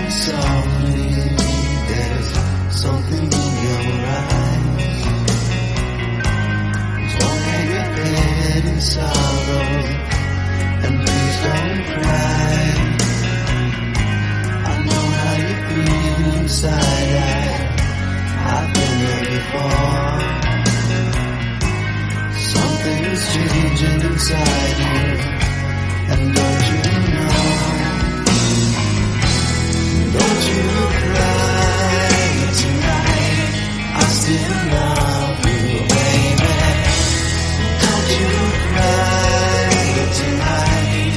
softly, there's something in your eyes. Don't hang your head in sorrow, and please don't cry. I know how you feel inside, I've been there before. Something is changing inside you, and don't you know? Don't you cry tonight, I still love you, baby. Don't you cry tonight.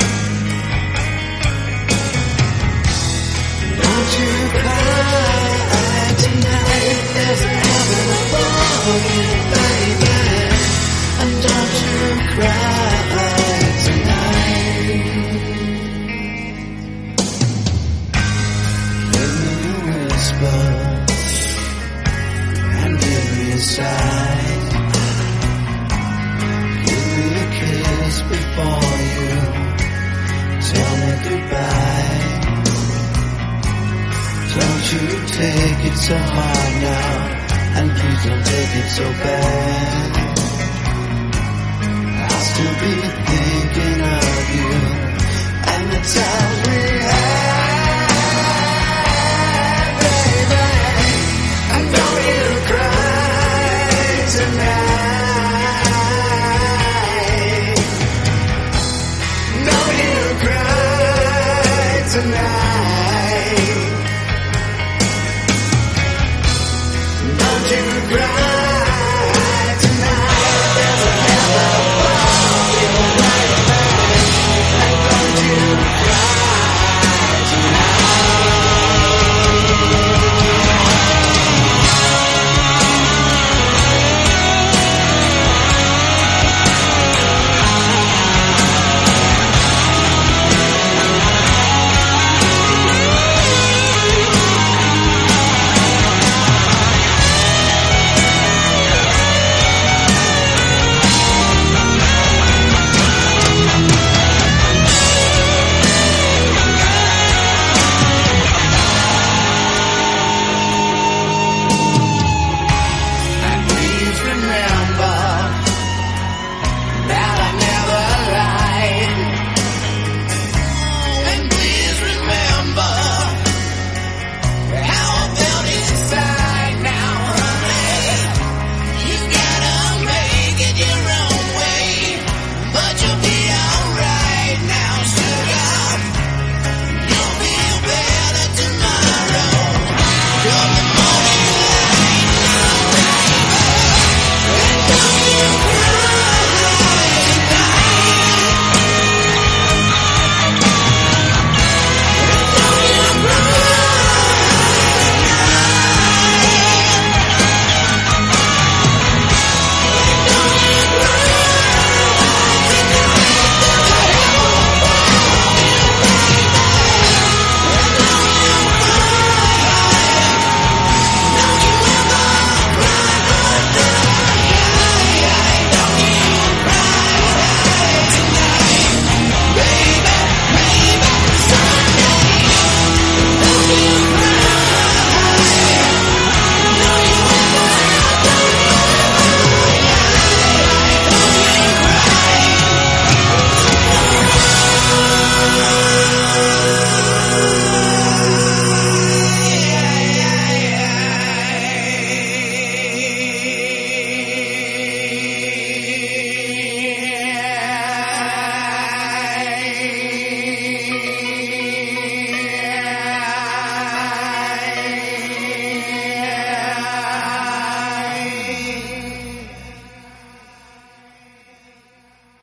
Don't you cry tonight, there's a heaven above you, baby. And don't you cry tonight. Give me a whisper and give me a sigh. Give me a kiss before you tell me goodbye. Don't you take it so hard now, and please don't take it so bad. I'll still be there